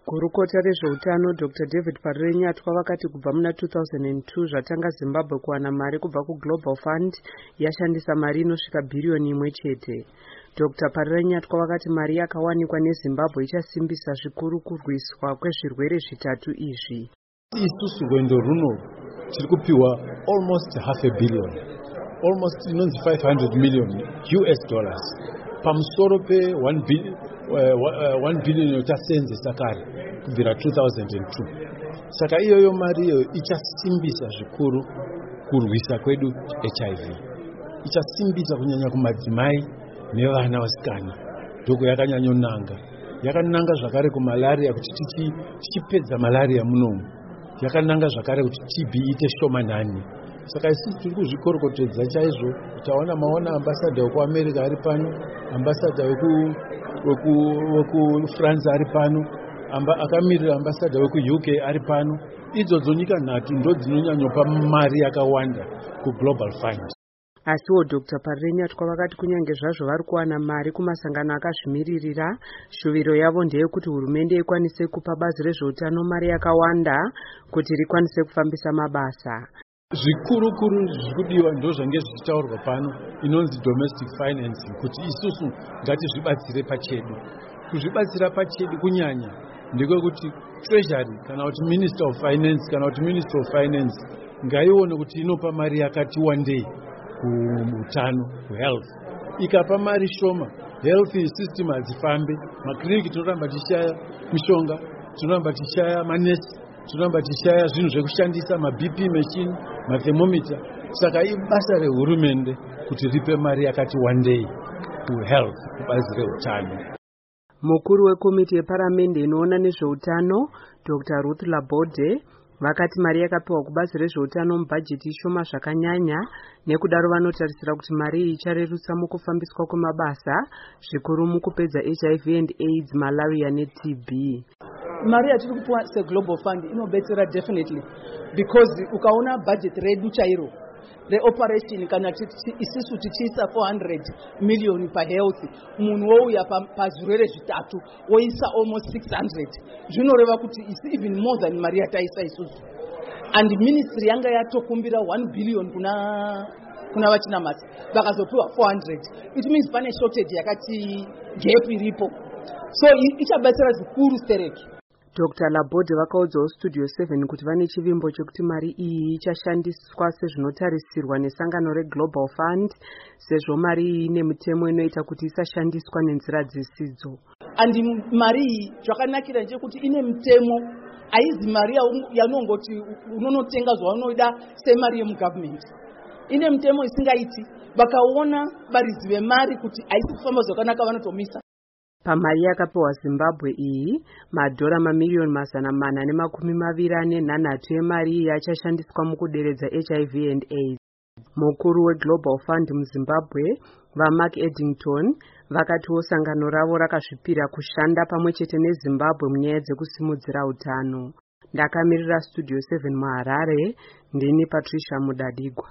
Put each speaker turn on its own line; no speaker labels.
Gurukota rezveutano Dr. David Parirenyatwa vakati kubva muna 2002 zvatanga Zimbabwe kuwana mari kubva kuGlobal Fund yashandisa mari inosvika bhiriyoni 1 chete. Dr. Parirenyatwa vakati mari yakawanikwa neZimbabwe ichasimbisa zvikuru kurwiswa kwezvirwere zvitatu izvi.
Isusu rwendo runo tiri kupiwa almost $500 million, almost inonzi $500 million pamusoro pe 1 billion yotasenzesa kare kubvira 2002. Saka iyoyo mari iyo ichasimbisa zvikuru kurwisa kwedu HIV, ichasimbisa kunyanya kumadzimai nevana vasikana. Ndoko yakanyanyonanga, yakananga zvakare kumalaria kuti tichipedza malaria munomu, yakananga zvakare kuti TB ite shomanani. Saka isusu tiri kuzvikorokotedza chaizvo. Taona maona ambassador wekuAmerica ari pano, ambassador wekuFrance ari pano, akamirira ambassador wekuUK ari pano. Idzodzo nyika nhatu ndo dzinonyanyopa mari yakawanda kuGlobal Fund.
Asiwo Dr. Parirenyatwa vakati kunyange zvazvo vari kuwana mari kumasangano akazvimiririra, shuviro yavo ndeyekuti hurumende ikwanise kupa bazi rezveutano mari yakawanda kuti rikwanise kufambisa mabasa.
Zvikuru zvirikudiwa ndozvange zvichitaurwa pano, inonzi domestic financing, kuti isusu ngatizvibatsire pachedu. Kuzvibatsira pachedu kunyanya ndekwekuti treasury kana kuti minister of finance ngaione kuti inopa mari yakati wandei kuutano, kuhealth. Ikapa mari shoma, health system hadzifambe, makliniki tinoramba tichishaya mishonga, tinoramba tichishaya manesi, tinoramba tichishaya zvinhu zvekushandisa, maBP machine, mathermometer. Saka ibasa rehurumende kuti ripe mari yakati wandei kuhealth, kubazi reutano.
Mukuru wekomiti yeparamende inoona nezveutano Dr. Ruth Labode vakati mari yakapiwa kubazi rezveutano mubhajeti ishoma zvakanyanya, nekudaro vanotarisira kuti mari iyi icharerutsa mukufambiswa kwemabasa, zvikuru mukupedza HIV and AIDS, malaria neTB.
Mari yatiri kupiwa seGlobal Fund inobetsera definitely, because ukaona budget redu chairo reoperation kana isusu tichiisa 400 million pahealth, munhu wouya pazvirwere zvitatu woisa almost 600, zvinoreva kuti is even more than mari yataisa isusu. And ministry yanga yatokumbira 1 billion kuna vachinamasi vakazopiwa 400. It means pane shortage yakati gap iripo, so ichabatsira zvikuru stereki.
Dr. Labode vakaudzawo Studio 7 kuti vane chivimbo chekuti mari iyi ichashandiswa sezvinotarisirwa nesangano reGlobal Fund, sezvo mari iyi ine mitemo inoita kuti isashandiswa nenzira dzisidzo.
And mari iyi zvakanakira ndechekuti ine mitemo, haizi mari yanongoti unonotenga zvaunoida semari yemugovernment. Ine mitemo isingaiti, vakaona varizi vemari kuti haisi kufamba zvakanaka vanotomisa.
Pamari yakapiwa Zimbabwe iyi, madhora mamiliyoni 423 emari iyi achashandiswa mukuderedza HIV and AIDS. Mukuru weGlobal Fund muZimbabwe, vaMark Eddington, vakatiwo sangano ravo rakazvipira kushanda pamwechete neZimbabwe munyaya dzekusimudzira utano. Ndakamirira Studio 7 muHarare, ndini Patricia Mudadigwa.